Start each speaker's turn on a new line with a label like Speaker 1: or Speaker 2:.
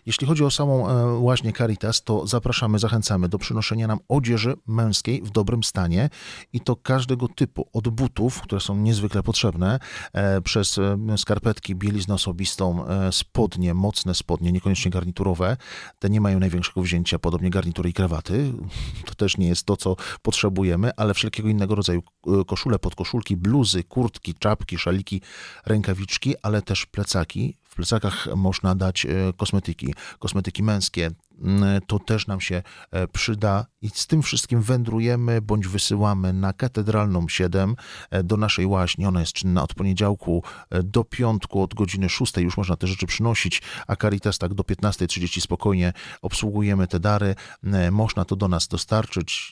Speaker 1: Jeśli chodzi o samą łaźnię Caritas, to zapraszamy, zachęcamy do przynoszenia nam odzieży męskiej w dobrym stanie i to każdego typu, od butów, które są niezwykle potrzebne, przez skarpetki, bieliznę osobistą, spodnie, mocne spodnie, niekoniecznie garniturowe, te nie mają największego wzięcia, podobnie garnitury i krawaty, to też nie jest to, co potrzebujemy, ale wszelkiego innego rodzaju koszule, podkoszulki, bluzy, kurtki, czapki, szaliki, rękawiczki, ale też plecaki. W plecakach można dać kosmetyki męskie. To też nam się przyda i z tym wszystkim wędrujemy bądź wysyłamy na Katedralną 7 do naszej łaźni. Ona jest czynna od poniedziałku do piątku, od godziny 6 już można te rzeczy przynosić, a Caritas tak do 15:30 spokojnie obsługujemy te dary. Można to do nas dostarczyć.